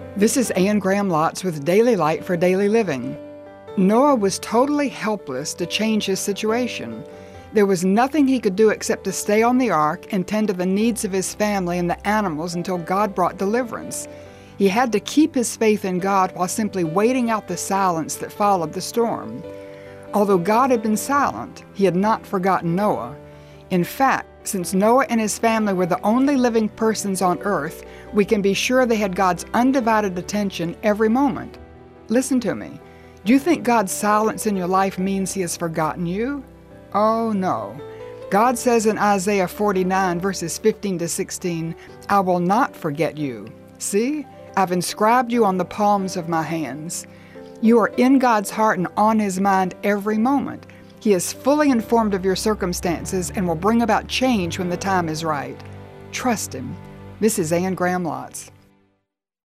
This is Anne Graham Lotz with Daily Light for Daily Living. Noah was totally helpless to change his situation. There was nothing he could do except to stay on the ark and tend to the needs of his family and the animals until God brought deliverance. He had to keep his faith in God while simply waiting out the silence that followed the storm. Although God had been silent, he had not forgotten Noah. In fact, since Noah and his family were the only living persons on earth, we can be sure they had God's undivided attention every moment. Listen to me. Do you think God's silence in your life means He has forgotten you? Oh, no. God says in Isaiah 49, verses 15 to 16, "I will not forget you. See, I've inscribed you on the palms of my hands." You are in God's heart and on His mind every moment. He is fully informed of your circumstances and will bring about change when the time is right. Trust Him. This is Anne Graham Lotz.